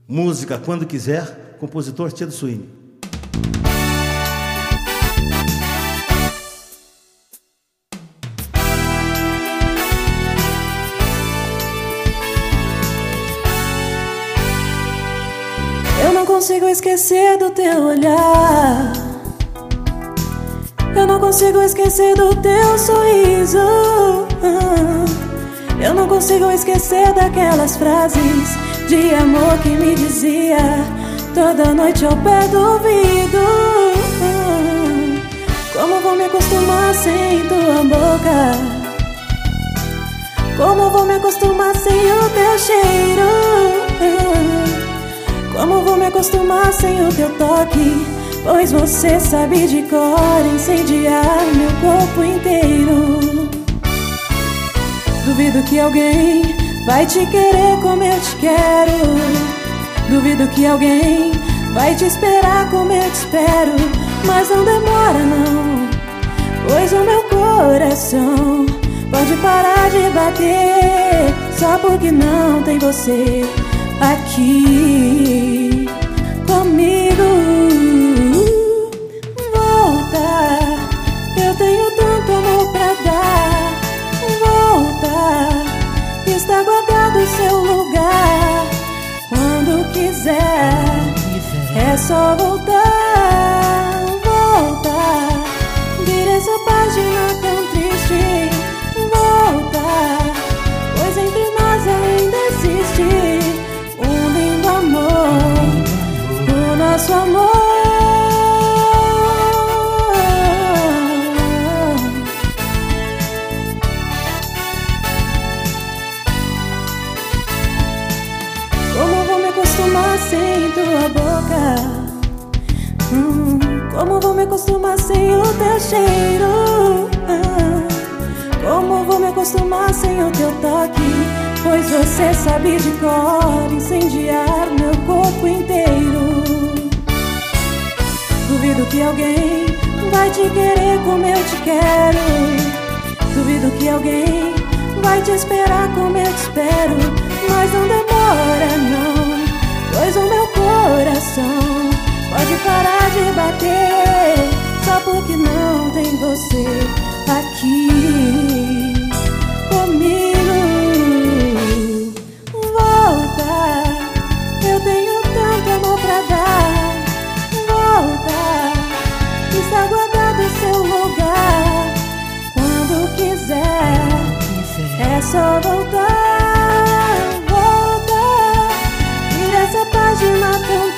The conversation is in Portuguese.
Música Quando Quiser, compositor Tia do Swing. Eu não consigo esquecer do teu olhar, eu não consigo esquecer do teu sorriso, eu não consigo esquecer daquelas frases de amor que me dizia toda noite ao pé do ouvido. Como vou me acostumar sem tua boca? Como vou me acostumar sem o teu cheiro? Como vou me acostumar sem o teu toque? Pois você sabe de cor incendiar meu corpo inteiro. Duvido que alguém vai te querer como eu te quero. Duvido que alguém vai te esperar como eu te espero. Mas não demora não, pois o meu coração pode parar de bater só porque não tem você aqui comigo. Volta, eu tenho tanto amor pra dar. Volta, está guardado o seu lugar. Quando quiser, é só voltar. Volta, vira essa página tão triste. Volta, pois entre nós ainda existe um lindo amor, o nosso amor. Como vou me acostumar sem tua boca? Como vou me acostumar sem o teu cheiro? Como vou me acostumar sem o teu toque? Pois você sabe de cor incendiar meu corpo inteiro. Duvido que alguém vai te querer como eu te quero. Duvido que alguém vai te esperar como eu te espero. Mas não demora não, pois o meu coração pode parar de bater só porque não tem você aqui comigo. Volta, eu tenho tanto amor pra dar. Volta, está guardado o seu lugar. Quando quiser, é só voltar. Volta, vira essa página tão